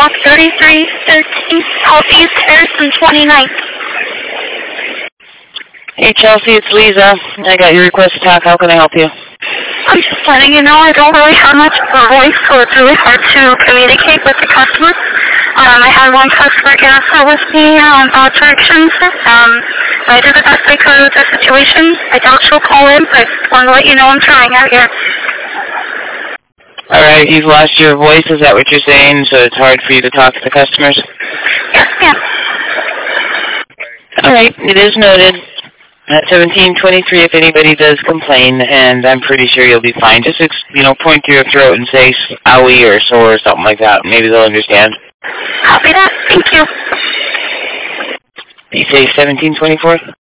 Block 3313, Southeast Harrison 29th. Hey, Chelsea, it's Lisa. I got your request to talk. How can I help you? I'm just letting you know I don't really have much of a voice, so it's really hard to communicate with the customer. I had one customer cancel with me on directions. I did the best I could with the situation. I doubt she'll call in, but I just want to let you know I'm trying out here. All right, you've lost your voice. Is that what you're saying? So it's hard for you to talk to the customers? Yes, ma'am. All right, it is noted. At 1723, if anybody does complain, and I'm pretty sure you'll be fine. Just, point to your throat and say owie or sore or something like that. Maybe they'll understand. Copy that. Thank you. You say 1724?